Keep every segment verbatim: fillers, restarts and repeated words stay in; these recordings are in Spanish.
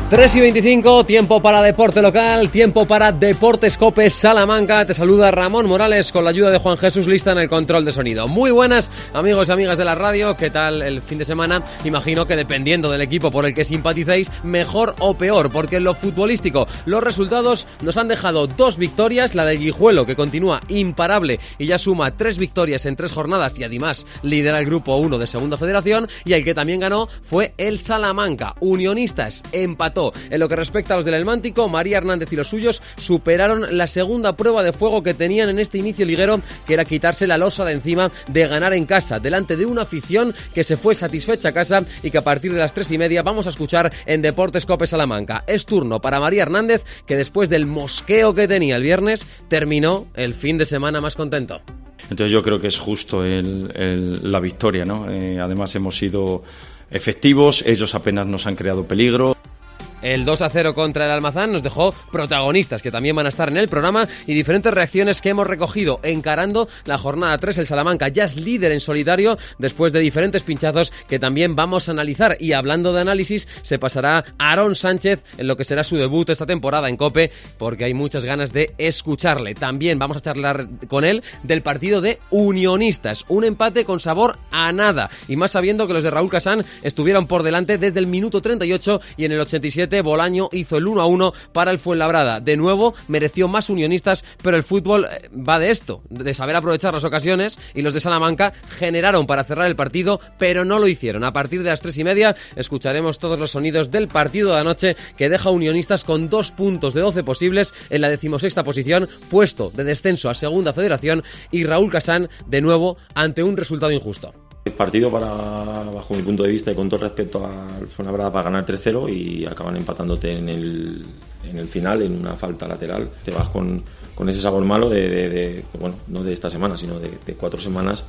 tres y veinticinco, tiempo para deporte local, tiempo para Deportes Cope Salamanca. Te saluda Ramón Morales con la ayuda de Juan Jesús Lista en el control de sonido. Muy buenas, amigos y amigas de la radio. ¿Qué tal el fin de semana? Imagino que dependiendo del equipo por el que simpaticéis, mejor o peor, porque en lo futbolístico los resultados nos han dejado dos victorias, la del Guijuelo, que continúa imparable y ya suma tres victorias en tres jornadas y además lidera el grupo uno de Segunda Federación, y el que también ganó fue el Salamanca. Unionistas empató. En lo que respecta a los del Elmántico, María Hernández y los suyos superaron la segunda prueba de fuego que tenían en este inicio liguero, que era quitarse la losa de encima de ganar en casa, delante de una afición que se fue satisfecha a casa y que a partir de las tres y media vamos a escuchar en Deportes Cope Salamanca. Es turno para María Hernández, que después del mosqueo que tenía el viernes, terminó el fin de semana más contento. Entonces yo creo que es justo el, el, la victoria, ¿no? Eh, además hemos sido efectivos, ellos apenas nos han creado peligro. El dos a cero contra el Almazán nos dejó protagonistas que también van a estar en el programa y diferentes reacciones que hemos recogido encarando la jornada tres. El Salamanca ya es líder en solitario después de diferentes pinchazos que también vamos a analizar. Y hablando de análisis, se pasará a Aarón Sánchez en lo que será su debut esta temporada en COPE, porque hay muchas ganas de escucharle. También vamos a charlar con él del partido de Unionistas, un empate con sabor a nada, y más sabiendo que los de Raúl Casán estuvieron por delante desde el minuto treinta y ocho y en el ochenta y siete Bolaño hizo el uno a uno para el Fuenlabrada. De nuevo mereció más Unionistas, pero el fútbol va de esto, de saber aprovechar las ocasiones, y los de Salamanca generaron para cerrar el partido, pero no lo hicieron. A partir de las tres y media escucharemos todos los sonidos del partido de anoche, que deja a Unionistas con dos puntos de doce posibles en la decimosexta posición, puesto de descenso a Segunda Federación, y Raúl Casán de nuevo ante un resultado injusto. El partido, para, bajo mi punto de vista y con todo respeto al Fuenlabrada, para ganar tres cero, y acaban empatándote en el, en el final en una falta lateral. Te vas con, con ese sabor malo de, de, de, bueno, no de esta semana, sino de, de cuatro semanas,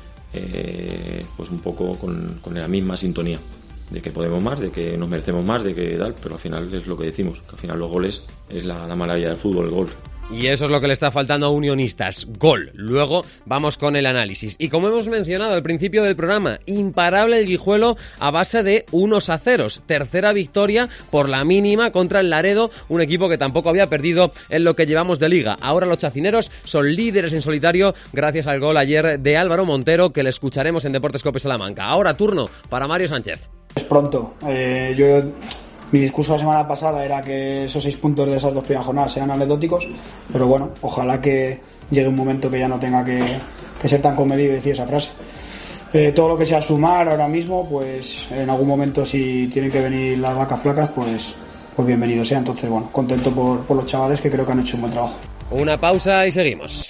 eh, pues un poco con, con la misma sintonía, de que podemos más, de que nos merecemos más, de que tal, pero al final es lo que decimos, que al final los goles es la, la maravilla del fútbol, el gol. Y eso es lo que le está faltando a Unionistas, gol. Luego vamos con el análisis. Y como hemos mencionado al principio del programa, imparable el Guijuelo a base de unos a ceros. Tercera victoria por la mínima contra el Laredo, un equipo que tampoco había perdido en lo que llevamos de liga. Ahora los chacineros son líderes en solitario gracias al gol ayer de Álvaro Montero, que le escucharemos en Deportes Cope Salamanca. Ahora turno para Mario Sánchez. Es pronto. Eh, yo... Mi discurso la semana pasada era que esos seis puntos de esas dos primeras jornadas sean anecdóticos, pero bueno, ojalá que llegue un momento que ya no tenga que, que ser tan comedido y decir esa frase. Eh, todo lo que sea sumar ahora mismo, pues en algún momento, si tienen que venir las vacas flacas, pues, pues bienvenido sea. Entonces, bueno, contento por, por los chavales, que creo que han hecho un buen trabajo. Una pausa y seguimos.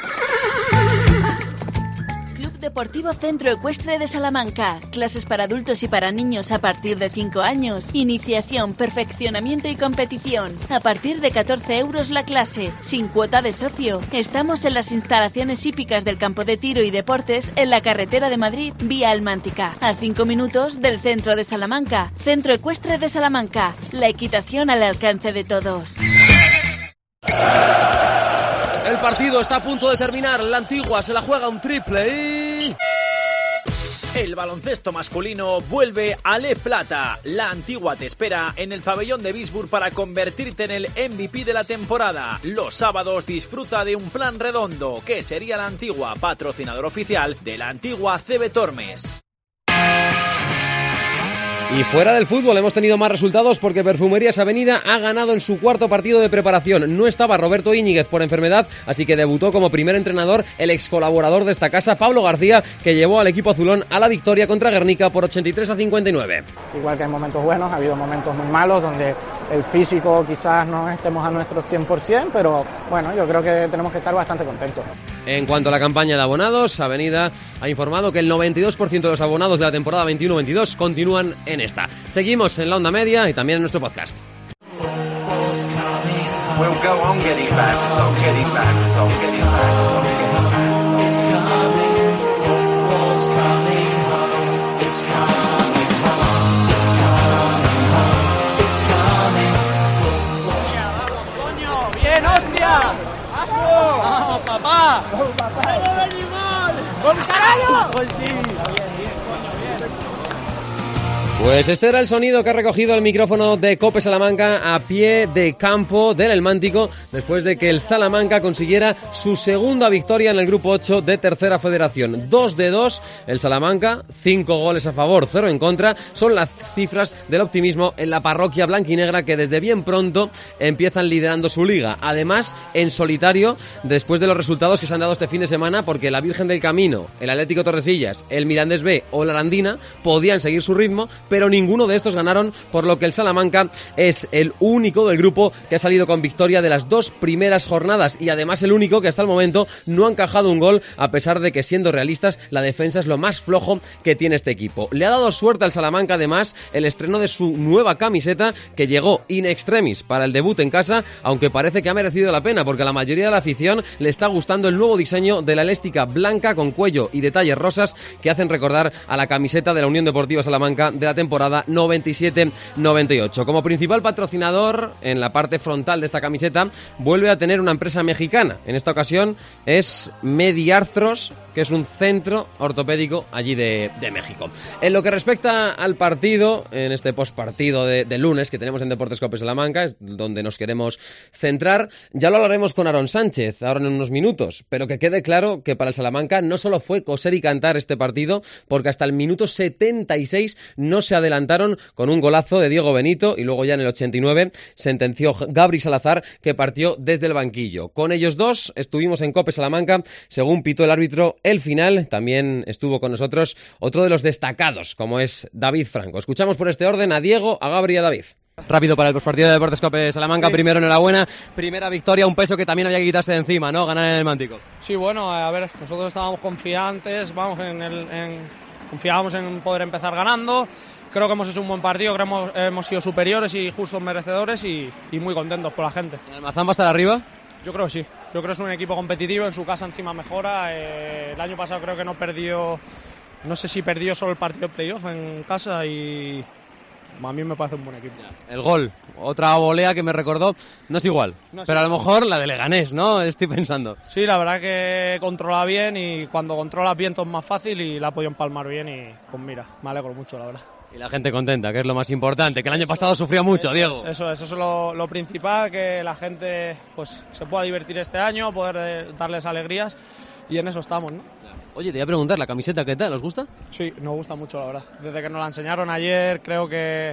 Deportivo Centro Ecuestre de Salamanca. Clases para adultos y para niños a partir de cinco años. Iniciación, perfeccionamiento y competición. A partir de catorce euros la clase, sin cuota de socio. Estamos en las instalaciones hípicas del campo de tiro y deportes, en la carretera de Madrid, vía Almántica, a cinco minutos del centro de Salamanca. Centro Ecuestre de Salamanca. La equitación al alcance de todos. El partido está a punto de terminar. La Antigua se la juega un triple y... El baloncesto masculino vuelve a Le Plata. La Antigua te espera en el pabellón de Bisburg para convertirte en el M V P de la temporada. Los sábados disfruta de un plan redondo, que sería la Antigua, patrocinador oficial de la Antigua C B Tormes. Y fuera del fútbol hemos tenido más resultados, porque Perfumerías Avenida ha ganado en su cuarto partido de preparación. No estaba Roberto Íñiguez por enfermedad, así que debutó como primer entrenador el ex colaborador de esta casa, Pablo García, que llevó al equipo azulón a la victoria contra Guernica por ochenta y tres a cincuenta y nueve. Igual que hay momentos buenos, ha habido momentos muy malos donde el físico quizás no estemos a nuestro cien por ciento, pero bueno, yo creo que tenemos que estar bastante contentos. En cuanto a la campaña de abonados, Avenida ha informado que el noventa y dos por ciento de los abonados de la temporada veintiuno veintidós continúan en esta. Seguimos en la onda media y también en nuestro podcast. We'll go on getting back, on getting back, on getting back, on getting back. It's coming, football's coming home. It's coming home, it's coming home, it's coming. Football. ¡Coño! ¡Bien, hostia! ¡Paso! ¡Vamos, papá! ¡Vamos, papá! ¡Vamos, Benimol! ¡Gol, carajo! ¡Gol, sí! Bien, bien, coño, bien. Pues este era el sonido que ha recogido el micrófono de COPE Salamanca a pie de campo del El Mántico después de que el Salamanca consiguiera su segunda victoria en el Grupo ocho de Tercera Federación. dos de dos el Salamanca, cinco goles a favor, cero en contra. Son las cifras del optimismo en la parroquia blanquinegra que desde bien pronto empiezan liderando su liga. Además, en solitario, después de los resultados que se han dado este fin de semana, porque la Virgen del Camino, el Atlético Tordesillas, el Mirandés B o la Arandina podían seguir su ritmo, pero ninguno de estos ganaron, por lo que el Salamanca es el único del grupo que ha salido con victoria de las dos primeras jornadas y además el único que hasta el momento no ha encajado un gol, a pesar de que, siendo realistas, la defensa es lo más flojo que tiene este equipo. Le ha dado suerte al Salamanca además el estreno de su nueva camiseta, que llegó in extremis para el debut en casa, aunque parece que ha merecido la pena porque a la mayoría de la afición le está gustando el nuevo diseño de la elástica blanca con cuello y detalles rosas que hacen recordar a la camiseta de la Unión Deportiva Salamanca de la temporada noventa y siete noventa y ocho. Como principal patrocinador en la parte frontal de esta camiseta vuelve a tener una empresa mexicana. En esta ocasión es Mediarthros, que es un centro ortopédico allí de, de México. En lo que respecta al partido, en este postpartido de, de lunes que tenemos en Deportes COPE Salamanca, es donde nos queremos centrar, ya lo hablaremos con Aaron Sánchez ahora en unos minutos, pero que quede claro que para el Salamanca no solo fue coser y cantar este partido, porque hasta el minuto setenta y seis no se adelantaron con un golazo de Diego Benito y luego ya en el ochenta y nueve sentenció Gabri Salazar, que partió desde el banquillo. Con ellos dos estuvimos en COPE Salamanca, según pitó el árbitro el final. También estuvo con nosotros otro de los destacados, como es David Franco. Escuchamos por este orden a Diego, a Gabri y a David. Rápido para el postpartido de Deportes COPE Salamanca, sí. Primero enhorabuena, primera victoria, un peso que también había que quitarse de encima, ¿no? Ganar en el Mántico. Sí, bueno, a ver, nosotros estábamos confiantes, vamos, en el, en, confiábamos en poder empezar ganando. Creo que hemos hecho un buen partido, creo que hemos, hemos sido superiores y justos merecedores y, y muy contentos por la gente. ¿El Almazán va a estar arriba? Yo creo que sí, yo creo que es un equipo competitivo, en su casa encima mejora. Eh, el año pasado creo que no perdió, no sé si perdió solo el partido de playoff en casa y a mí me parece un buen equipo. El gol, otra volea que me recordó, no es igual, no, pero sí, a lo mejor la de Leganés, ¿no? Estoy pensando. Sí, la verdad que controla bien y cuando controlas bien todo es más fácil y la ha podido empalmar bien y pues mira, me alegro mucho, la verdad. Y la gente contenta, que es lo más importante, que el año pasado sufrió mucho, eso, Diego. Eso, eso es lo, lo principal, que la gente pues se pueda divertir este año, poder darles alegrías y en eso estamos, ¿no? Oye, te voy a preguntar, ¿la camiseta qué tal? ¿Os gusta? Sí, nos gusta mucho, la verdad. Desde que nos la enseñaron ayer, creo que,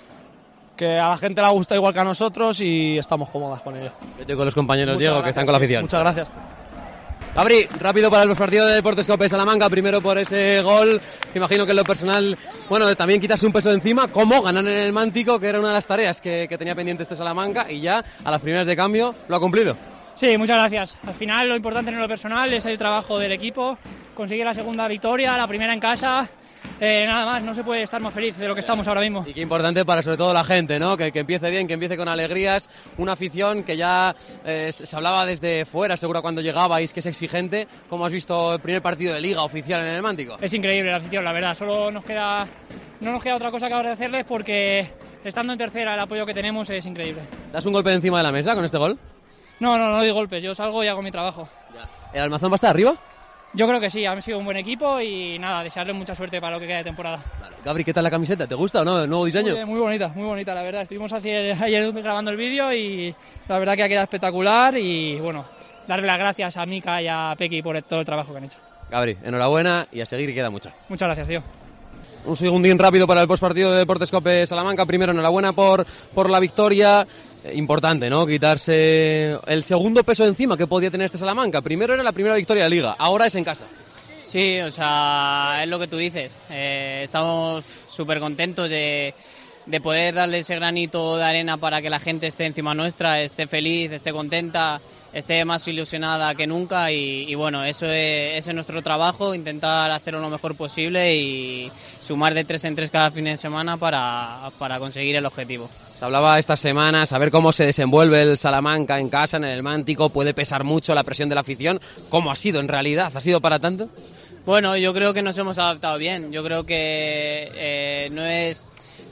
que a la gente la gusta igual que a nosotros y estamos cómodas con ella. Vete con los compañeros, Muchas Diego, gracias, que están con la afición. Muchas gracias. Gabri, rápido para el partido de Deportes COPE Salamanca, primero por ese gol, me imagino que en lo personal, bueno, también quitarse un peso de encima, como ganar en el Mántico, que era una de las tareas que, que tenía pendiente este Salamanca, y ya a las primeras de cambio lo ha cumplido. Sí, muchas gracias. Al final lo importante en lo personal es el trabajo del equipo, conseguir la segunda victoria, la primera en casa. Eh, nada más, no se puede estar más feliz de lo que estamos ahora mismo. Y qué importante para sobre todo la gente, ¿no? Que, que empiece bien, que empiece con alegrías, una afición que ya eh, se hablaba desde fuera, seguro cuando llegabais, que es exigente. ¿Cómo has visto el primer partido de Liga oficial en el Mántico? Es increíble la afición, la verdad, solo nos queda, no nos queda otra cosa que agradecerles porque estando en tercera el apoyo que tenemos es increíble. ¿Das un golpe de encima de la mesa con este gol? No, no, no doy golpes, yo salgo y hago mi trabajo. Ya. ¿El Almazán va a estar arriba? Yo creo que sí, han sido un buen equipo y nada, desearles mucha suerte para lo que queda de temporada. Vale. Gabri, ¿qué tal la camiseta? ¿Te gusta o no? ¿El nuevo diseño? Muy, muy bonita, muy bonita, la verdad. Estuvimos ayer, ayer grabando el vídeo y la verdad que ha quedado espectacular y bueno, darle las gracias a Mika y a Pequi por todo el trabajo que han hecho. Gabri, enhorabuena y a seguir, y queda mucho. Muchas gracias, tío. Un segundín rápido para el postpartido de Deportes COPE Salamanca. Primero, enhorabuena por, por la victoria. Eh, importante, ¿no? Quitarse el segundo peso de encima que podía tener este Salamanca. Primero era la primera victoria de Liga, ahora es en casa. Sí, o sea, es lo que tú dices. Eh, estamos súper contentos de, de poder darle ese granito de arena para que la gente esté encima nuestra, esté feliz, esté contenta, esté más ilusionada que nunca y, y bueno, eso es, ese es nuestro trabajo, intentar hacerlo lo mejor posible y sumar de tres en tres cada fin de semana para, para conseguir el objetivo. Se hablaba estas semanas, a ver cómo se desenvuelve el Salamanca en casa, en el Mántico, puede pesar mucho la presión de la afición. ¿Cómo ha sido en realidad? ¿Ha sido para tanto? Bueno, yo creo que nos hemos adaptado bien, yo creo que eh, no es...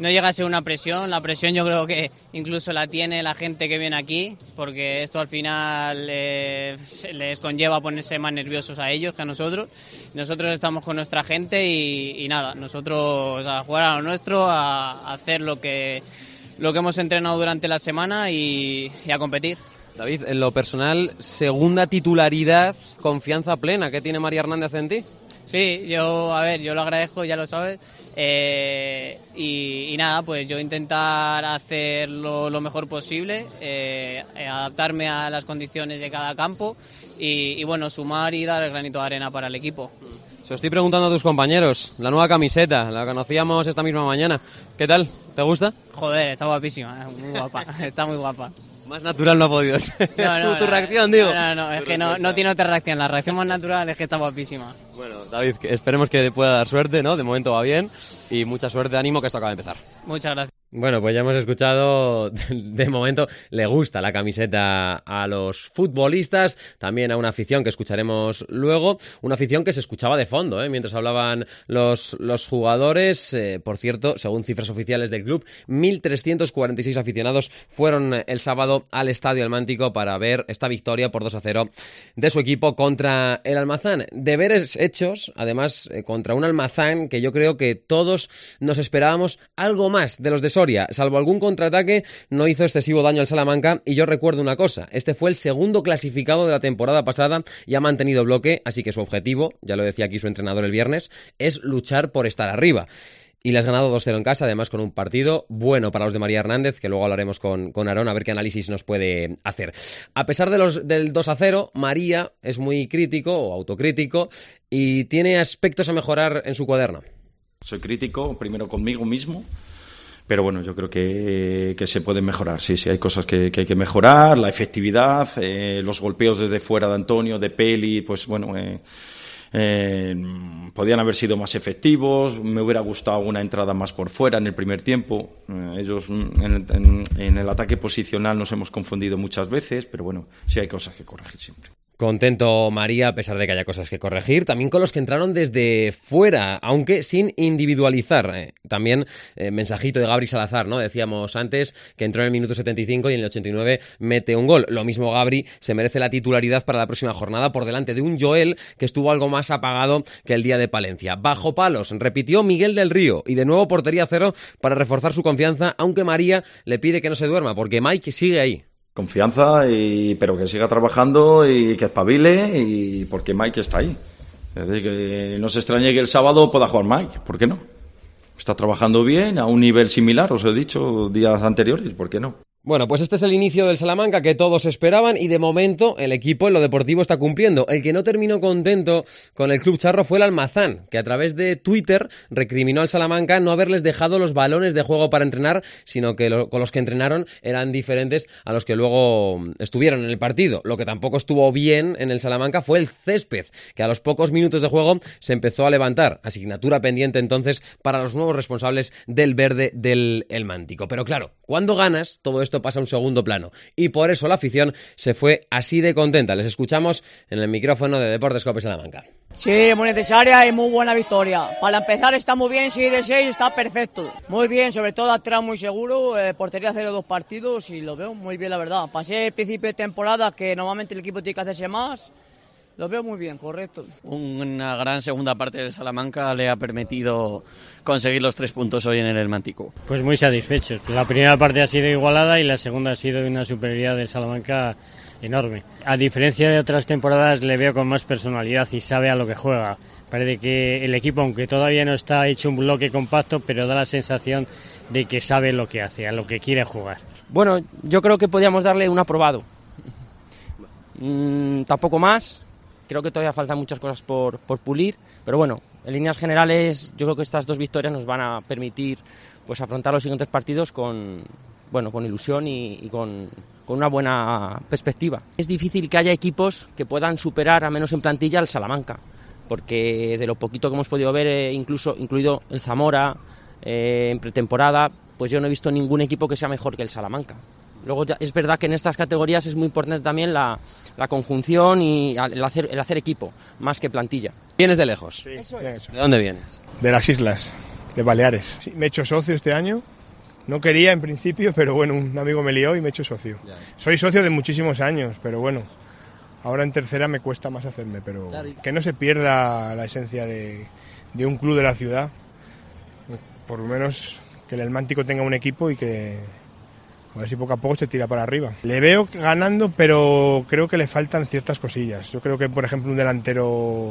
no llega a ser una presión. La presión yo creo que incluso la tiene la gente que viene aquí, porque esto al final eh, les conlleva ponerse más nerviosos a ellos que a nosotros. Nosotros estamos con nuestra gente y, y nada, nosotros a jugar a lo nuestro, a, a hacer lo que, lo que hemos entrenado durante la semana y, y a competir. David, en lo personal, segunda titularidad, confianza plena, ¿qué tiene María Hernández en ti? Sí, yo, a ver, yo lo agradezco, ya lo sabes, eh, y, y nada, pues yo intentar hacerlo lo mejor posible, eh, adaptarme a las condiciones de cada campo y, y bueno, sumar y dar el granito de arena para el equipo. Se lo estoy preguntando a tus compañeros, la nueva camiseta, la conocíamos esta misma mañana, ¿qué tal? ¿Te gusta? Joder, está guapísima, muy guapa, está muy guapa. Más natural no ha podido ser. No, no, ¿Tu, tu no, reacción, digo? No, no, no, es que no, no tiene otra reacción. La reacción más natural es que está guapísima. Bueno, David, esperemos que pueda dar suerte, ¿no? De momento va bien y mucha suerte, ánimo, que esto acaba de empezar. Muchas gracias. Bueno, pues ya hemos escuchado, de momento le gusta la camiseta a los futbolistas, también a una afición que escucharemos luego, una afición que se escuchaba de fondo, ¿eh? Mientras hablaban los, los jugadores. Eh, por cierto, según cifras oficiales del club, mil trescientos cuarenta y seis aficionados fueron el sábado al Estadio Almántico para ver esta victoria por dos a cero de su equipo contra el Almazán. Deberes hechos, además, eh, contra un Almazán que yo creo que todos nos esperábamos algo más de los de Soria. Salvo algún contraataque, no hizo excesivo daño al Salamanca y yo recuerdo una cosa, este fue el segundo clasificado de la temporada pasada y ha mantenido bloque, así que su objetivo, ya lo decía aquí su entrenador el viernes, es luchar por estar arriba. Y le has ganado dos cero en casa, además con un partido bueno para los de María Hernández, que luego hablaremos con, con Aarón a ver qué análisis nos puede hacer. A pesar de los, del dos a cero, María es muy crítico o autocrítico y tiene aspectos a mejorar en su cuaderno. Soy crítico, primero conmigo mismo, pero bueno, yo creo que, que se puede mejorar. Sí, sí, hay cosas que, que hay que mejorar, la efectividad, eh, los golpeos desde fuera de Antonio, de Peli, pues bueno, eh, eh, podían haber sido más efectivos. Me hubiera gustado una entrada más por fuera en el primer tiempo. Eh, ellos en, en, en el ataque posicional nos hemos confundido muchas veces, pero bueno, sí hay cosas que corregir siempre. Contento María, a pesar de que haya cosas que corregir, también con los que entraron desde fuera, aunque sin individualizar. Eh, también eh, mensajito de Gabri Salazar, ¿no? Decíamos antes que entró en el minuto setenta y cinco y en el ochenta y nueve mete un gol. Lo mismo Gabri se merece la titularidad para la próxima jornada por delante de un Joel que estuvo algo más apagado que el día de Palencia. Bajo palos, repitió Miguel del Río y de nuevo portería cero para reforzar su confianza, aunque María le pide que no se duerma porque Mike sigue ahí. Confianza, y, pero que siga trabajando y que espabile, y porque Mike está ahí. Es decir, que no se extrañe que el sábado pueda jugar Mike, ¿por qué no? Está trabajando bien, a un nivel similar, os he dicho días anteriores, ¿por qué no? Bueno, pues este es el inicio del Salamanca que todos esperaban y de momento el equipo en lo deportivo está cumpliendo. El que no terminó contento con el Club Charro fue el Almazán, que a través de Twitter recriminó al Salamanca no haberles dejado los balones de juego para entrenar, sino que lo, con los que entrenaron eran diferentes a los que luego estuvieron en el partido. Lo que tampoco estuvo bien en el Salamanca fue el césped, que a los pocos minutos de juego se empezó a levantar. Asignatura pendiente entonces para los nuevos responsables del verde del Elmántico. Pero claro, cuando ganas, todo esto Esto pasa a un segundo plano y por eso la afición se fue así de contenta. Les escuchamos en el micrófono de Deportes Cope Salamanca. Sí, muy necesaria y muy buena victoria. Para empezar está muy bien, seis de seis está perfecto. Muy bien, sobre todo atrás muy seguro, eh, portería cero dos partidos y lo veo muy bien la verdad. Pasé el principio de temporada que normalmente el equipo tiene que hacerse más. Lo veo muy bien, correcto. Una gran segunda parte de Salamanca le ha permitido conseguir los tres puntos hoy en el Elmántico. Pues muy satisfechos. La primera parte ha sido igualada y la segunda ha sido una superioridad del Salamanca enorme. A diferencia de otras temporadas le veo con más personalidad y sabe a lo que juega. Parece que el equipo, aunque todavía no está hecho un bloque compacto, pero da la sensación de que sabe lo que hace, a lo que quiere jugar. Bueno, yo creo que podríamos darle un aprobado. Mm, tampoco más. Creo que todavía faltan muchas cosas por, por pulir, pero bueno, en líneas generales yo creo que estas dos victorias nos van a permitir pues afrontar los siguientes partidos con, bueno, con ilusión y, y con, con una buena perspectiva. Es difícil que haya equipos que puedan superar, al menos en plantilla, al Salamanca, porque de lo poquito que hemos podido ver, eh, incluso incluido el Zamora eh, en pretemporada, pues yo no he visto ningún equipo que sea mejor que el Salamanca. Luego ya es verdad que en estas categorías es muy importante también la, la conjunción y el hacer, el hacer equipo, más que plantilla. ¿Vienes de lejos? Sí, ¿De dónde vienes? De las islas, de Baleares. Sí, me he hecho socio este año No quería en principio, pero bueno, un amigo me lió y me he hecho socio. Ya. Soy socio de muchísimos años, pero bueno, ahora en tercera me cuesta más hacerme, pero claro. Que no se pierda la esencia de, de un club de la ciudad, por lo menos que el Almántico tenga un equipo y que a ver si poco a poco se tira para arriba. Le veo ganando, pero creo que le faltan ciertas cosillas. Yo creo que, por ejemplo, un delantero,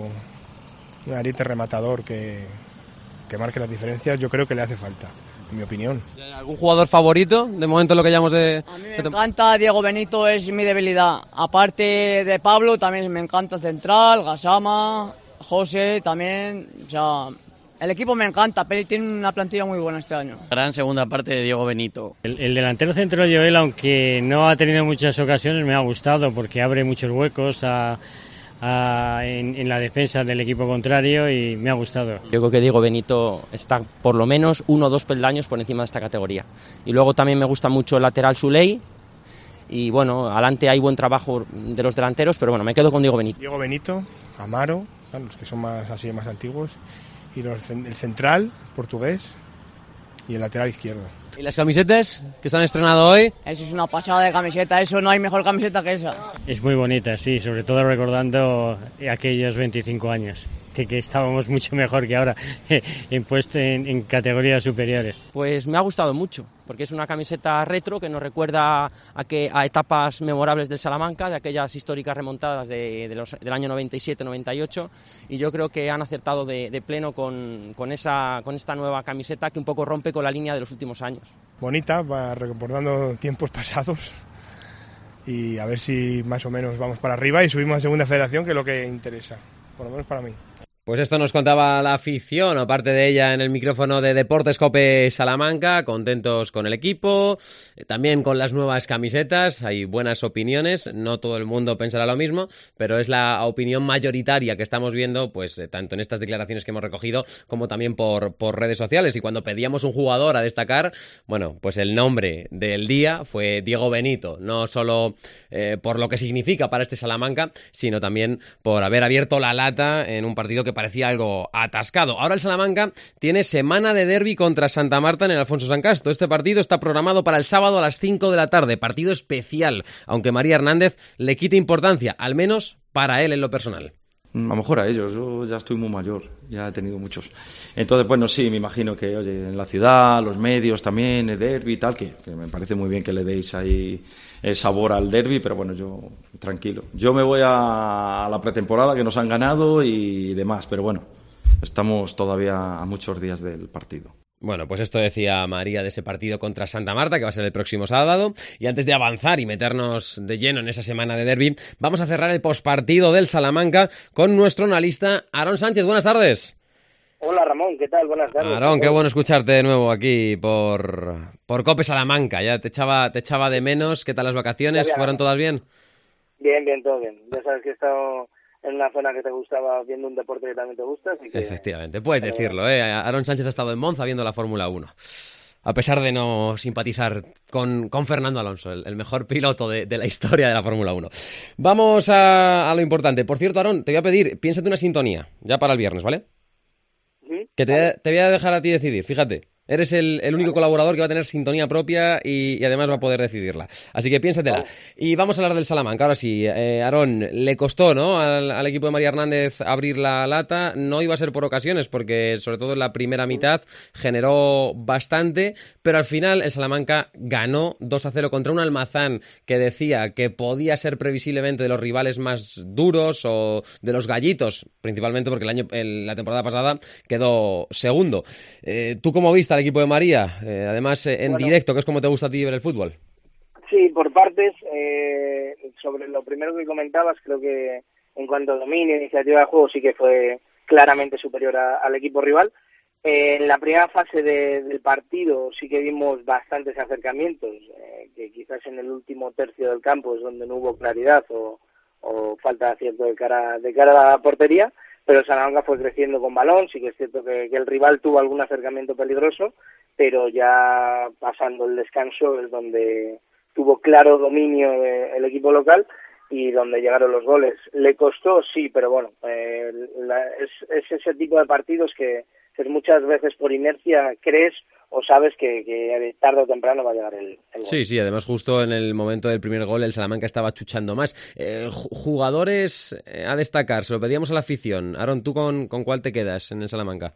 un ariete rematador que, que marque las diferencias, yo creo que le hace falta, en mi opinión. ¿Algún jugador favorito de momento lo que llamamos de...? A mí me encanta Diego Benito, es mi debilidad. Aparte de Pablo, también me encanta Central, Gassama, José también. O sea, el equipo me encanta, pero tiene una plantilla muy buena este año. Gran segunda parte de Diego Benito. El, el delantero centro Joel, aunque no ha tenido muchas ocasiones, me ha gustado porque abre muchos huecos a... A, en, en la defensa del equipo contrario y me ha gustado. Yo creo que Diego Benito está por lo menos uno o dos peldaños por encima de esta categoría. Y luego también me gusta mucho el lateral Suley y bueno, adelante hay buen trabajo de los delanteros, pero bueno, me quedo con Diego Benito. Diego Benito, Amaro, los que son más así más antiguos, y los, el central portugués y el lateral izquierdo. ¿Y las camisetas que se han estrenado hoy? Eso es una pasada de camiseta, eso no hay mejor camiseta que esa. Es muy bonita, sí, sobre todo recordando aquellos veinticinco años, de que estábamos mucho mejor que ahora en, puesto en, en categorías superiores. Pues me ha gustado mucho, porque es una camiseta retro que nos recuerda a, que, a etapas memorables del Salamanca, de aquellas históricas remontadas de, de los, del año noventa y siete noventa y ocho, y yo creo que han acertado de, de pleno con, con, esa, con esta nueva camiseta que un poco rompe con la línea de los últimos años. Bonita, va recordando tiempos pasados y a ver si más o menos vamos para arriba y subimos a segunda federación, que es lo que interesa, por lo menos para mí. Pues esto nos contaba la afición, aparte de ella en el micrófono de Deportes Cope Salamanca, contentos con el equipo, también con las nuevas camisetas, hay buenas opiniones, no todo el mundo pensará lo mismo, pero es la opinión mayoritaria que estamos viendo, pues tanto en estas declaraciones que hemos recogido, como también por, por redes sociales, y cuando pedíamos un jugador a destacar, bueno, pues el nombre del día fue Diego Benito, no solo eh, por lo que significa para este Salamanca, sino también por haber abierto la lata en un partido que parecía algo atascado. Ahora el Salamanca tiene semana de derbi contra Santa Marta en el Alfonso San Casto. Este partido está programado para el sábado a las cinco de la tarde, partido especial, aunque María Hernández le quite importancia, al menos para él en lo personal. A lo mejor a ellos, yo ya estoy muy mayor, ya he tenido muchos. Entonces, bueno, sí, me imagino que, oye, en la ciudad, los medios también, el derbi y tal, que, que me parece muy bien que le deis ahí el sabor al derbi, pero bueno, yo tranquilo. Yo me voy a la pretemporada que nos han ganado y demás, pero bueno, estamos todavía a muchos días del partido. Bueno, pues esto decía María de ese partido contra Santa Marta, que va a ser el próximo sábado. Y antes de avanzar y meternos de lleno en esa semana de derbi, vamos a cerrar el pospartido del Salamanca con nuestro analista Aarón Sánchez. Buenas tardes. Hola Ramón, ¿qué tal? Buenas tardes. Aarón, qué bueno escucharte de nuevo aquí por, por Cope Salamanca. Ya te echaba, te echaba de menos. ¿Qué tal las vacaciones? ¿Fueron todas bien? Bien, bien, todo bien. Ya sabes que he estado en una zona que te gustaba, viendo un deporte que también te gusta. Así que... Efectivamente, puedes decirlo, ¿eh? Aarón Sánchez ha estado en Monza viendo la Fórmula uno. A pesar de no simpatizar con, con Fernando Alonso, el, el mejor piloto de, de la historia de la Fórmula uno. Vamos a, a lo importante. Por cierto, Aarón, te voy a pedir, piénsate una sintonía, ya para el viernes, ¿vale? ¿Sí? Que te, vale. te voy a dejar a ti decidir, fíjate. Eres el, el único colaborador que va a tener sintonía propia y, y además va a poder decidirla. Así que piénsatela. Y vamos a hablar del Salamanca. Ahora sí, eh, Aarón, le costó, ¿no?, al, al equipo de María Hernández abrir la lata. No iba a ser por ocasiones, porque sobre todo en la primera mitad generó bastante, pero al final el Salamanca ganó dos a cero contra un Almazán que decía que podía ser previsiblemente de los rivales más duros o de los gallitos, principalmente porque el año, el, la temporada pasada quedó segundo. Eh, ¿Tú cómo viste al equipo de María? Eh, además, eh, en bueno, directo, que es como te gusta a ti ver el fútbol. Sí, por partes. Eh, sobre lo primero que comentabas, creo que en cuanto a dominio, iniciativa de juego, sí que fue claramente superior a, al equipo rival. Eh, en la primera fase de, del partido sí que vimos bastantes acercamientos, eh, que quizás en el último tercio del campo es donde no hubo claridad o, o falta de acierto de cara, de cara a la portería. Pero Salamanca fue creciendo con balón, sí que es cierto que, que el rival tuvo algún acercamiento peligroso, pero ya pasando el descanso es donde tuvo claro dominio de, el equipo local y donde llegaron los goles. Le costó, sí, pero bueno, eh, la, es, es ese tipo de partidos que, pues muchas veces por inercia crees o sabes que, que tarde o temprano va a llegar el, el gol. Sí, sí, además justo en el momento del primer gol el Salamanca estaba chuchando más. Eh, jugadores a destacar, se lo pedíamos a la afición. Aaron, ¿tú con, con cuál te quedas en el Salamanca?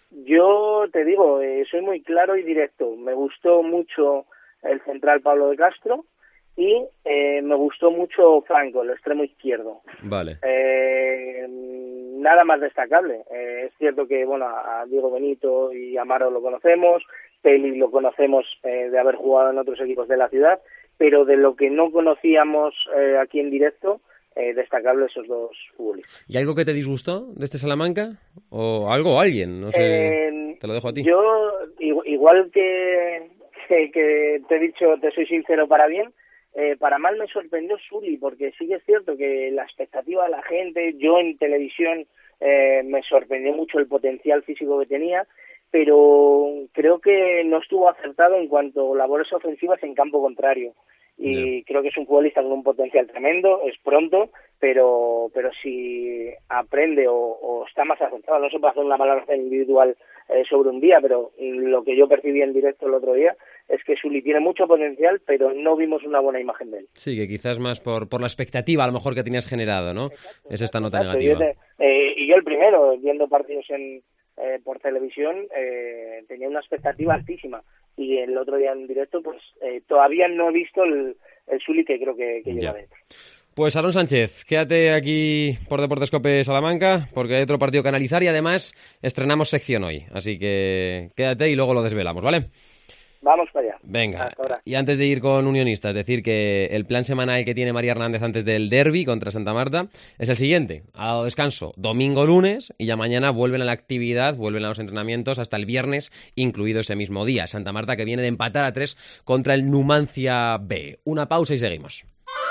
Yo te digo, eh, soy muy claro y directo. Me gustó mucho el central Pablo de Castro y eh, me gustó mucho Franco, el extremo izquierdo. Vale. Eh, nada más destacable. Eh, es cierto que, bueno, a Diego Benito y Amaro lo conocemos, Peli lo conocemos eh, de haber jugado en otros equipos de la ciudad, pero de lo que no conocíamos eh, aquí en directo, eh, destacable esos dos futbolistas. ¿Y algo que te disgustó de este Salamanca? ¿O algo o alguien? No sé, eh, te lo dejo a ti. Yo, igual que, que, que te he dicho, te soy sincero para bien, Eh, para mal me sorprendió Sully, porque sí que es cierto que la expectativa de la gente, yo en televisión eh, me sorprendió mucho el potencial físico que tenía, pero creo que no estuvo acertado en cuanto a labores ofensivas en campo contrario. Y yeah. creo que es un futbolista con un potencial tremendo, es pronto, pero pero si aprende o, o está más acertado, no se puede hacer una valoración individual eh, sobre un día, pero lo que yo percibí en directo el otro día es que Sully tiene mucho potencial, pero no vimos una buena imagen de él. Sí, que quizás más por, por la expectativa a lo mejor que tenías generado, ¿no? Exacto, es esta nota exacto. negativa. Y yo, te, eh, y yo el primero, viendo partidos en eh, por televisión, eh, tenía una expectativa altísima. Y el otro día en directo, pues eh, todavía no he visto el, el Sully que creo que, que lleva dentro. Pues Aaron Sánchez, quédate aquí por Deportes Cope Salamanca, porque hay otro partido que analizar y además estrenamos sección hoy. Así que quédate y luego lo desvelamos, ¿vale? Vamos para allá. Venga, y antes de ir con Unionistas, decir que el plan semanal que tiene María Hernández antes del derbi contra Santa Marta es el siguiente. Ha dado descanso domingo, lunes y ya mañana vuelven a la actividad, vuelven a los entrenamientos hasta el viernes, incluido ese mismo día. Santa Marta que viene de empatar a tres contra el Numancia B. Una pausa y seguimos.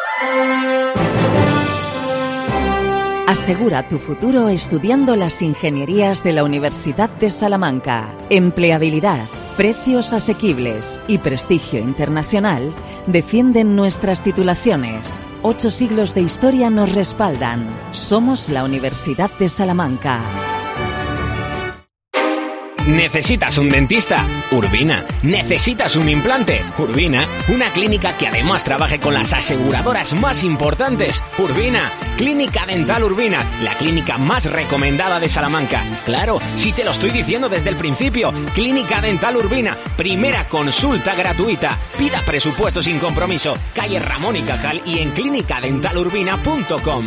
Asegura tu futuro estudiando las ingenierías de la Universidad de Salamanca. Empleabilidad, precios asequibles y prestigio internacional defienden nuestras titulaciones. Ocho siglos de historia nos respaldan. Somos la Universidad de Salamanca. ¿Necesitas un dentista? Urbina. ¿Necesitas un implante? Urbina. Una clínica que además trabaje con las aseguradoras más importantes. Urbina. Clínica Dental Urbina, la clínica más recomendada de Salamanca. Claro, si te lo estoy diciendo desde el principio. Clínica Dental Urbina, primera consulta gratuita. Pida presupuesto sin compromiso. Calle Ramón y Cajal y en clínica dental urbina punto com.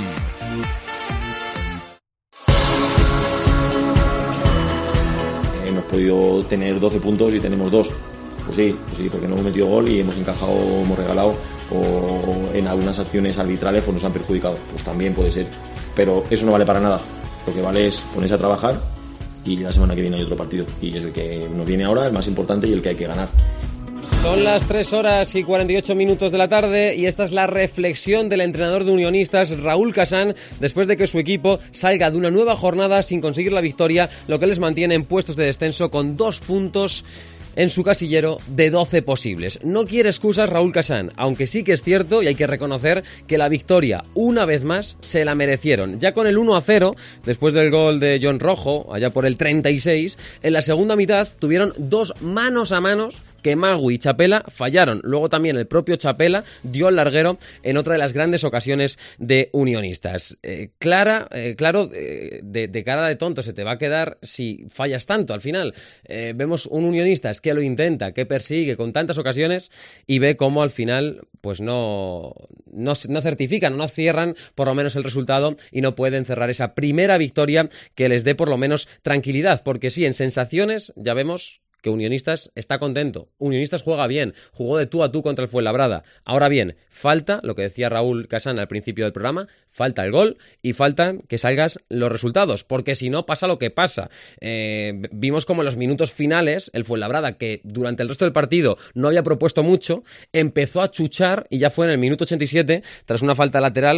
Hemos podido tener doce puntos y tenemos dos. Pues sí, pues sí, porque no hemos metido gol y hemos encajado, hemos regalado, o en algunas acciones arbitrales pues nos han perjudicado. Pues también puede ser. Pero eso no vale para nada. Lo que vale es ponerse a trabajar y la semana que viene hay otro partido. Y es el que nos viene ahora, el más importante y el que hay que ganar. Son las tres horas y cuarenta y ocho minutos de la tarde y esta es la reflexión del entrenador de Unionistas, Raúl Casán, después de que su equipo salga de una nueva jornada sin conseguir la victoria, lo que les mantiene en puestos de descenso con dos puntos en su casillero de doce posibles. No quiere excusas Raúl Casán, aunque sí que es cierto y hay que reconocer que la victoria, una vez más, se la merecieron. Ya con el uno a cero, después del gol de John Rojo, allá por el treinta y seis, en la segunda mitad tuvieron dos manos a manos que Magui y Chapela fallaron. Luego también el propio Chapela dio al larguero en otra de las grandes ocasiones de Unionistas. Eh, clara, eh, claro, eh, de, de cara de tonto se te va a quedar si fallas tanto al final. Eh, vemos un Unionistas que lo intenta, que persigue con tantas ocasiones y ve cómo al final pues no, no, no certifican, no cierran por lo menos el resultado y no pueden cerrar esa primera victoria que les dé por lo menos tranquilidad. Porque sí, en sensaciones ya vemos que Unionistas está contento. Unionistas juega bien, jugó de tú a tú contra el Fuenlabrada. Ahora bien, falta, lo que decía Raúl Casán al principio del programa, falta el gol y faltan que salgan los resultados, porque si no pasa lo que pasa. Eh, vimos como en los minutos finales el Fuenlabrada, que durante el resto del partido no había propuesto mucho, empezó a chuchar y ya fue en el minuto ochenta y siete, tras una falta lateral,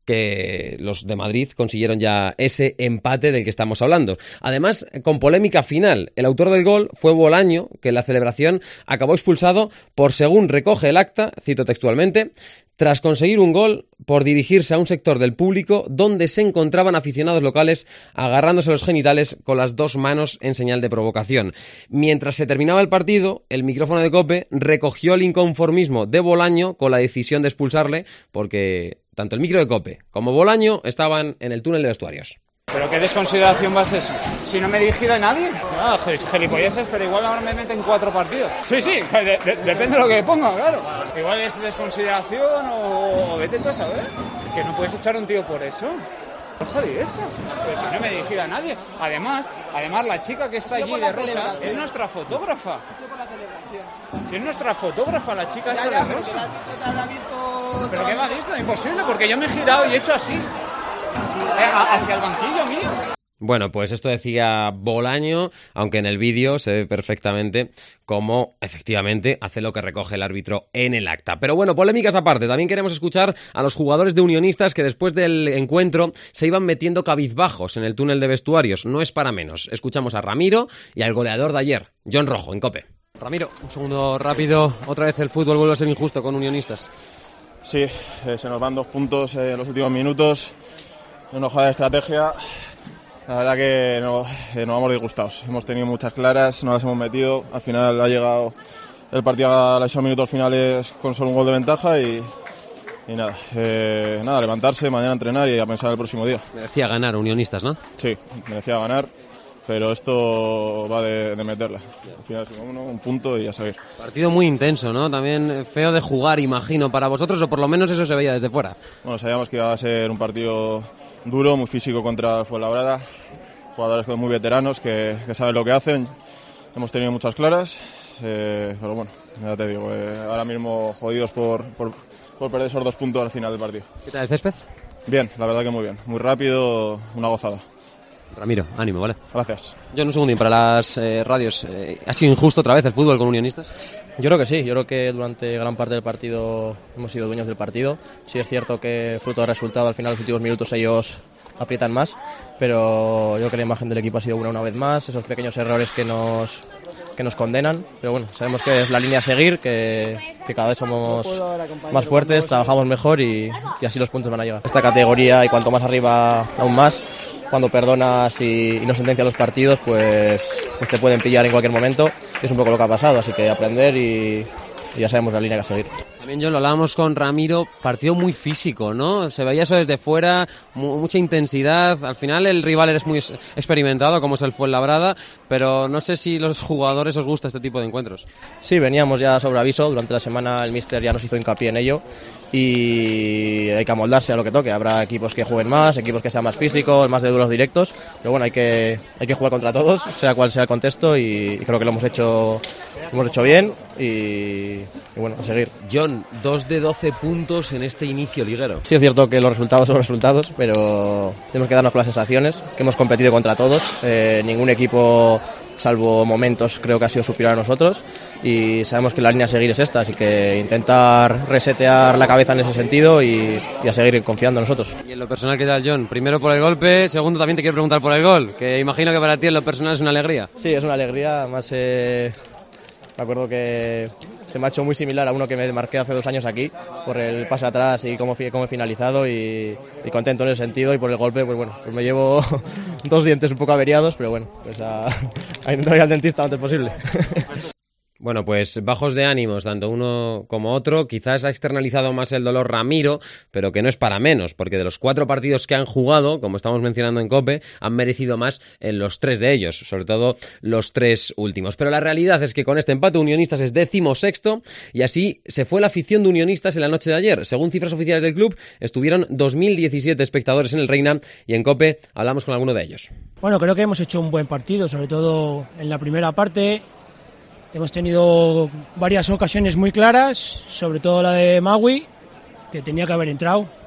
que los de Madrid consiguieron ya ese empate del que estamos hablando. Además, con polémica final, el autor del gol fue Bolaño, que en la celebración acabó expulsado por, según recoge el acta, cito textualmente, tras conseguir un gol por dirigirse a un sector del público donde se encontraban aficionados locales agarrándose los genitales con las dos manos en señal de provocación. Mientras se terminaba el partido, el micrófono de COPE recogió el inconformismo de Bolaño con la decisión de expulsarle, porque tanto el micro de COPE como Bolaño estaban en el túnel de vestuarios. ¿Pero qué desconsideración va a ser eso? Si no me he dirigido a nadie. Ah, gilipolleces, pero igual ahora me meten cuatro partidos. Sí, sí, de, de, depende de lo que ponga, claro. Igual es desconsideración o, o vete tú a saber. Que no puedes echar a un tío por eso. Ojo directo. Pero si no me he dirigido a nadie. Además, además la chica que está allí de rosa es nuestra fotógrafa. Eso por la celebración. Si es nuestra fotógrafa, la chica esa de rosa. ¿Pero qué me ha visto? Imposible, porque yo me he girado y he hecho así. Hacia el banquillo mío. Bueno, pues esto decía Bolaño, aunque en el vídeo se ve perfectamente cómo efectivamente hace lo que recoge el árbitro en el acta. Pero bueno, polémicas aparte, también queremos escuchar a los jugadores de Unionistas que después del encuentro se iban metiendo cabizbajos en el túnel de vestuarios. No es para menos. Escuchamos a Ramiro y al goleador de ayer, John Rojo, en COPE. Ramiro, un segundo rápido. Otra vez el fútbol vuelve a ser injusto con Unionistas. Sí, eh, se nos van dos puntos eh, en los últimos minutos. Una hoja de estrategia, la verdad que no, eh, nos vamos disgustados. Hemos tenido muchas claras, no las hemos metido. Al final ha llegado el partido a los minutos finales con solo un gol de ventaja y, y nada, eh, nada, levantarse, mañana entrenar y a pensar el próximo día. Merecía ganar Unionistas, ¿no? Sí, merecía ganar, pero esto va de, de meterla. Al final es uno, un punto y a seguir. Partido muy intenso, ¿no? También feo de jugar, imagino, para vosotros, o por lo menos eso se veía desde fuera. Bueno, sabíamos que iba a ser un partido duro, muy físico contra el Fuenlabrada, jugadores muy veteranos que, que saben lo que hacen. Hemos tenido muchas claras, eh, pero bueno, ya te digo, eh, ahora mismo jodidos por, por, por perder esos dos puntos al final del partido. ¿Qué tal el césped? Bien, la verdad que muy bien, muy rápido, una gozada. Ramiro, ánimo, ¿vale? Gracias. Yo en un segundín para las eh, radios. Eh, ¿Ha sido injusto otra vez el fútbol con Unionistas? Yo creo que sí, yo creo que durante gran parte del partido hemos sido dueños del partido. Sí es cierto que fruto del resultado al final los últimos minutos ellos aprietan más, pero yo creo que la imagen del equipo ha sido buena una vez más, esos pequeños errores que nos, que nos condenan, pero bueno, sabemos que es la línea a seguir, que, que cada vez somos más fuertes, trabajamos mejor y, y así los puntos van a llegar. Esta categoría y cuanto más arriba aún más, cuando perdonas y, y no sentencias los partidos, pues, pues te pueden pillar en cualquier momento. Es un poco lo que ha pasado, así que aprender y, y ya sabemos la línea que seguir. También, John, lo hablábamos con Ramiro, partido muy físico, ¿no? Se veía eso desde fuera, mu- mucha intensidad. Al final el rival es muy experimentado, como es el Fuenlabrada, pero no sé si los jugadores os gusta este tipo de encuentros. Sí, veníamos ya sobre aviso. Durante la semana el míster ya nos hizo hincapié en ello y hay que amoldarse a lo que toque. Habrá equipos que jueguen más, equipos que sean más físicos, más de duelos directos, pero bueno, hay que, hay que jugar contra todos, sea cual sea el contexto, y creo que lo hemos hecho, lo hemos hecho bien y, y bueno, a seguir. John, dos de doce puntos en este inicio liguero. Sí es cierto que los resultados son resultados, pero tenemos que darnos con las sensaciones, que hemos competido contra todos, eh, ningún equipo, salvo momentos, creo que ha sido superior a nosotros y sabemos que la línea a seguir es esta, así que intentar resetear la cabeza en ese sentido y, y a seguir confiando en nosotros. Y en lo personal, ¿qué tal, John? Primero por el golpe, segundo también te quiero preguntar por el gol, que imagino que para ti en lo personal es una alegría. Sí, es una alegría, además eh, me acuerdo que se me ha hecho muy similar a uno que me marqué hace dos años aquí, por el pase atrás y cómo, cómo he finalizado y, y contento en ese sentido, y por el golpe, pues bueno, pues me llevo dos dientes un poco averiados, pero bueno, pues a, a intentar ir al dentista lo antes posible. Bueno, pues bajos de ánimos, tanto uno como otro. Quizás ha externalizado más el dolor Ramiro, pero que no es para menos, porque de los cuatro partidos que han jugado, como estamos mencionando en COPE, han merecido más en los tres de ellos, sobre todo los tres últimos. Pero la realidad es que con este empate Unionistas es decimosexto y así se fue la afición de Unionistas en la noche de ayer. Según cifras oficiales del club, estuvieron dos mil diecisiete espectadores en el Reina y en COPE hablamos con alguno de ellos. Bueno, creo que hemos hecho un buen partido, sobre todo en la primera parte. Hemos tenido varias ocasiones muy claras, sobre todo la de Magui, que tenía que haber entrado.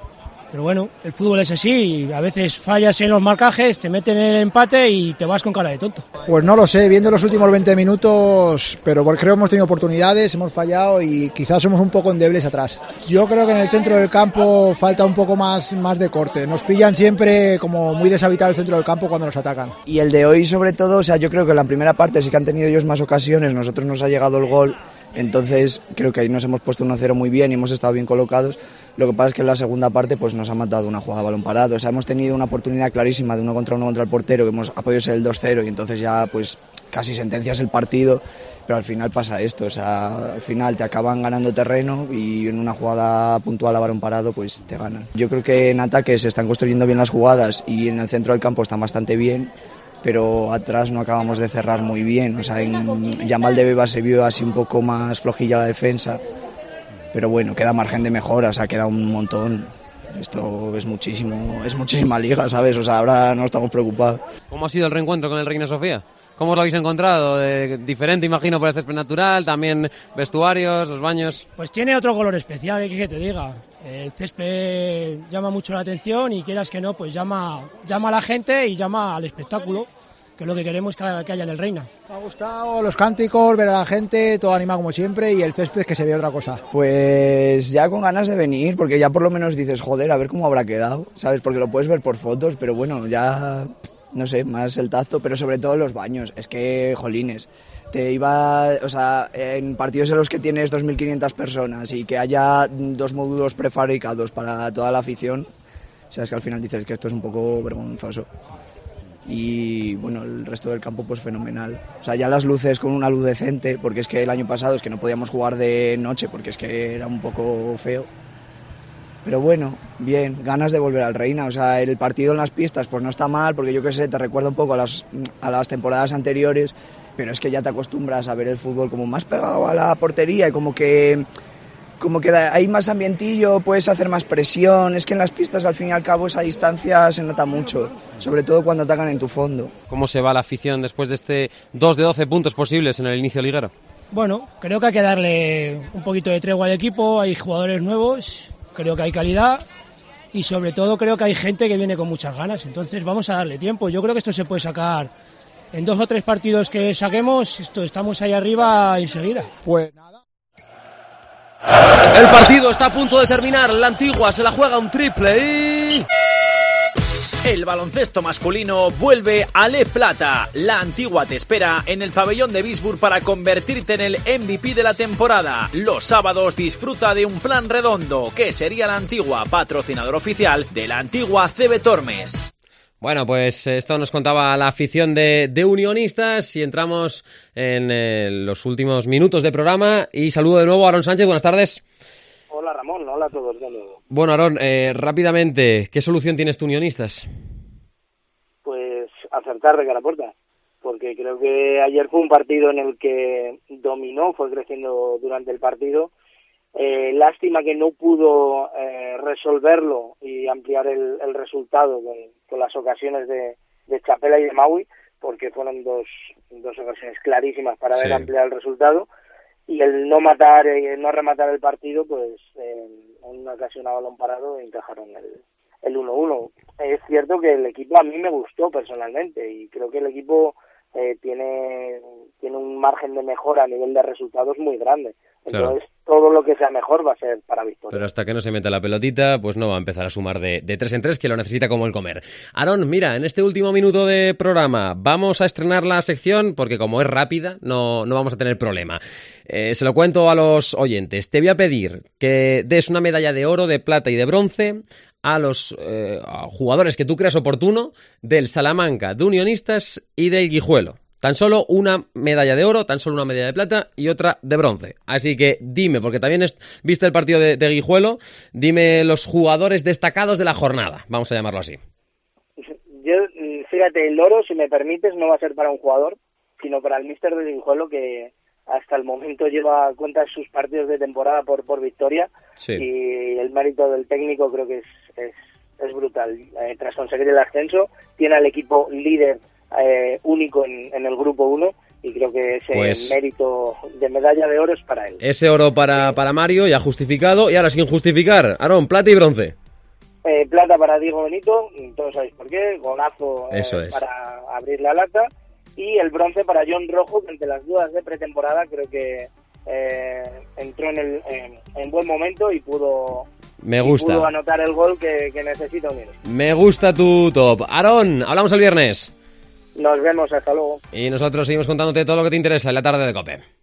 Pero bueno, el fútbol es así, y a veces fallas en los marcajes, te meten en el empate y te vas con cara de tonto. Pues no lo sé, viendo los últimos veinte minutos, pero creo que hemos tenido oportunidades, hemos fallado y quizás somos un poco endebles atrás. Yo creo que en el centro del campo falta un poco más, más de corte. Nos pillan siempre como muy deshabitado el centro del campo cuando nos atacan. Y el de hoy sobre todo, o sea, yo creo que en la primera parte sí que han tenido ellos más ocasiones, nosotros nos ha llegado el gol. Entonces creo que ahí nos hemos puesto uno cero muy bien y hemos estado bien colocados. Lo que pasa es que en la segunda parte pues nos ha matado una jugada a balón parado. O sea, hemos tenido una oportunidad clarísima de uno contra uno contra el portero, que hemos, ha podido ser el dos cero y entonces ya pues casi sentencias el partido, pero al final pasa esto. O sea, al final te acaban ganando terreno y en una jugada puntual a balón parado pues te ganan. Yo creo que en ataque se están construyendo bien las jugadas y en el centro del campo están bastante bien, pero atrás no acabamos de cerrar muy bien. O sea, en Yamal de Beba se vio así un poco más flojilla la defensa, pero bueno, queda margen de mejora, o sea, queda un montón. Esto es muchísimo, es muchísima liga, ¿sabes? O sea, ahora no estamos preocupados. ¿Cómo ha sido el reencuentro con el Reina Sofía? ¿Cómo os lo habéis encontrado? Eh, diferente, imagino, por el césped natural, también vestuarios, los baños. Pues tiene otro color especial, ¿qué que te diga? El césped llama mucho la atención y quieras que no, pues llama, llama a la gente y llama al espectáculo, que es lo que queremos que haya en el Reina. Me ha gustado los cánticos, ver a la gente, todo animado como siempre y el césped que se ve otra cosa. Pues ya con ganas de venir, porque ya por lo menos dices, joder, a ver cómo habrá quedado, ¿sabes? Porque lo puedes ver por fotos, pero bueno, ya, no sé, más el tacto, pero sobre todo los baños. Es que, jolines, te iba, o sea, en partidos en los que tienes dos mil quinientas personas y que haya dos módulos prefabricados para toda la afición, o sea, es que al final dices que esto es un poco vergonzoso. Y bueno, el resto del campo pues fenomenal. O sea, ya las luces con una luz decente, porque es que el año pasado es que no podíamos jugar de noche porque es que era un poco feo. Pero bueno, bien, ganas de volver al Reina. O sea, el partido en las pistas pues no está mal, porque yo qué sé, te recuerda un poco a las, a las temporadas anteriores, pero es que ya te acostumbras a ver el fútbol como más pegado a la portería y como que... como que hay más ambientillo, puedes hacer más presión. Es que en las pistas al fin y al cabo esa distancia se nota mucho, sobre todo cuando atacan en tu fondo. ¿Cómo se va la afición después de este dos de doce puntos posibles en el inicio liguero? Bueno, creo que hay que darle un poquito de tregua al equipo, hay jugadores nuevos, creo que hay calidad y sobre todo creo que hay gente que viene con muchas ganas, entonces vamos a darle tiempo. Yo creo que esto se puede sacar en dos o tres partidos que saquemos, esto estamos ahí arriba enseguida. Pues nada. El partido está a punto de terminar. La Antigua se la juega un triple y... El baloncesto masculino vuelve a Le Plata. La Antigua te espera en el pabellón de Bisburg para convertirte en el M V P de la temporada. Los sábados disfruta de un plan redondo, que sería la Antigua, patrocinador oficial de la Antigua C B Tormes. Bueno, pues esto nos contaba la afición de, de Unionistas y entramos en eh, los últimos minutos de programa y saludo de nuevo a Aarón Sánchez, buenas tardes. Hola Ramón, hola a todos de nuevo. Bueno Aarón, eh, rápidamente, ¿qué solución tienes tú Unionistas? Pues acertar de cara a puerta, porque creo que ayer fue un partido en el que dominó, fue creciendo durante el partido. Eh, lástima que no pudo eh, resolverlo y ampliar el, el resultado con, con las ocasiones de, de Chapela y de Maui, porque fueron dos, dos ocasiones clarísimas para haber sí. ampliado el resultado, y el no matar, eh, no rematar el partido, pues eh, en una ocasión a balón parado encajaron el, el uno uno. Es cierto que el equipo a mí me gustó personalmente y creo que el equipo eh, tiene, tiene un margen de mejora a nivel de resultados muy grande. Entonces, claro, todo lo que sea mejor va a ser para victoria. Pero hasta que no se meta la pelotita, pues no va a empezar a sumar de, de tres en tres, que lo necesita como el comer. Aarón, mira, en este último minuto de programa vamos a estrenar la sección, porque como es rápida, no, no vamos a tener problema. Eh, se lo cuento a los oyentes. Te voy a pedir que des una medalla de oro, de plata y de bronce a los eh, a jugadores que tú creas oportuno del Salamanca, de Unionistas y del Guijuelo. Tan solo una medalla de oro, tan solo una medalla de plata y otra de bronce. Así que dime, porque también es, viste el partido de, de Guijuelo, dime los jugadores destacados de la jornada, vamos a llamarlo así. Yo, fíjate, el oro, si me permites, no va a ser para un jugador, sino para el míster de Guijuelo, que hasta el momento lleva cuenta sus partidos de temporada por, por victoria, sí. Y el mérito del técnico creo que es, es, es brutal. Eh, tras conseguir el ascenso, tiene al equipo líder Eh, único en, en el grupo uno y creo que ese pues, mérito de medalla de oro es para él. Ese oro para, para Mario, ya justificado, y ahora sin justificar, Aarón, plata y bronce. Eh, plata para Diego Benito, todos sabéis por qué, golazo eh, Eso es. para abrir la lata, y el bronce para John Rojo, que ante las dudas de pretemporada creo que eh, entró en, el, en, en buen momento y pudo, Me gusta. y pudo anotar el gol que, que necesita unir. Me gusta tu top. Aarón, hablamos el viernes. Nos vemos, hasta luego. Y nosotros seguimos contándote todo lo que te interesa en la tarde de COPE.